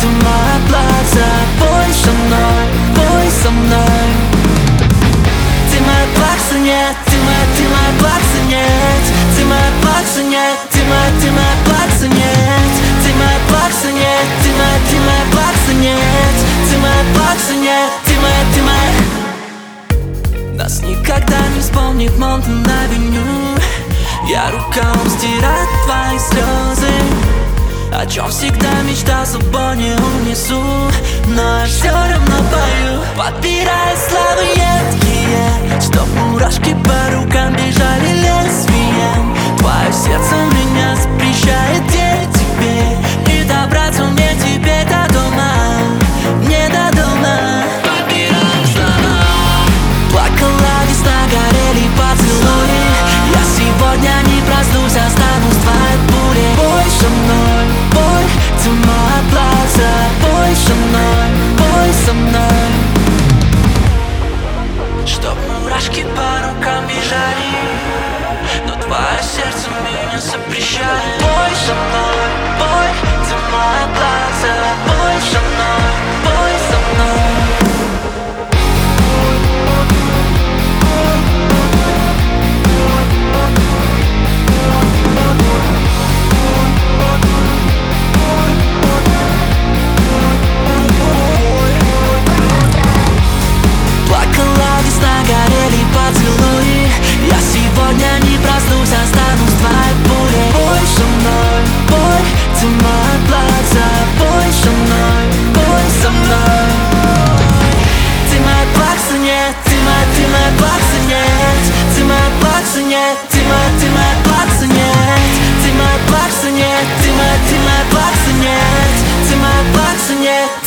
ты моя плакса. Пой со мной, пой со мной. Ты моя плакса, нет, ты моя плакса, нет. Ты моя плакса, нет, ты моя плакса, нет. Ты моя плакса, нет, ты моя плакса, нет. Ты моя плакса, нет, ты моя. Нас никогда не вспомнит Монтан-авеню. Я рукавом стираю твои слезы, о чем всегда мечтал, с собой не унесу. Но я все равно пою, подбирая слова едкие, чтоб мурашки по рукам бежали лезвием. Твое сердце меня запрещает тебе не добраться мне теперь до дома, не до дома. Подбираю слова. Плакала весна, горели поцелуи. Я сегодня не проснусь, останусь твоей пулей. Пой со мной, пой, ты моя плакса. Пой со мной, пой со мной. Чтоб мурашки по рукам бежали, но твое сердце меня запрещает. Пой со мной, пой, ты моя плакса. Пой со мной, пой со мной. Горели поцелуи. Я сегодня не проснусь, останусь твоей пулей. Пой со мной, пой, ты моя плакса. Пой со мной, пой со мной. Ты моя плакса, нет, ты моя плакса, нет. Ты моя плакса, нет, ты моя плакса, нет. Ты моя плакса, нет, ты моя плакса, нет. Ты моя плакса, нет.